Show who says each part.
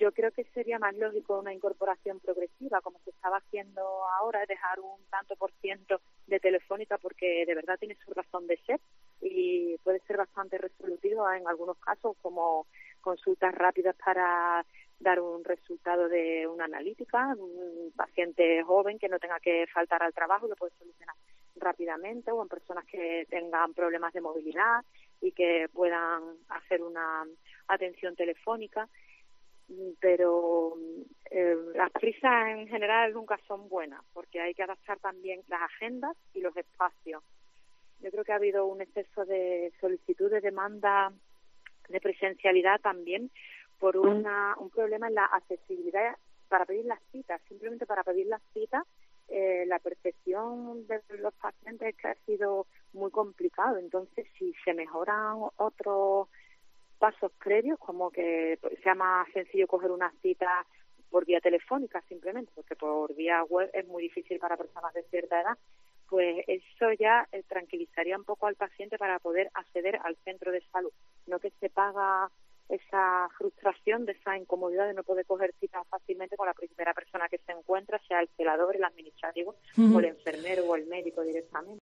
Speaker 1: yo creo que sería más lógico una incorporación progresiva, como se estaba haciendo ahora, dejar un tanto por ciento de Telefónica, porque de verdad tiene su razón de ser y puede ser bastante resolutiva en algunos casos, como consultas rápidas para dar un resultado de una analítica, un paciente joven que no tenga que faltar al trabajo, lo puede solucionar rápidamente, o en personas que tengan problemas de movilidad y que puedan hacer una atención telefónica. Pero las prisas en general nunca son buenas, porque hay que adaptar también las agendas y los espacios. Yo creo que ha habido un exceso de solicitud de demanda de presencialidad también por un problema en la accesibilidad para pedir las citas. Simplemente para pedir las citas, la percepción de los pacientes es que ha sido muy complicado. Entonces, si se mejoran otros pasos previos, como que sea más sencillo coger una cita por vía telefónica simplemente, porque por vía web es muy difícil para personas de cierta edad, pues eso ya tranquilizaría un poco al paciente para poder acceder al centro de salud, no que se paga esa frustración, de esa incomodidad de no poder coger cita fácilmente con la primera persona que se encuentra, sea el celador, el administrativo o el enfermero o el médico directamente.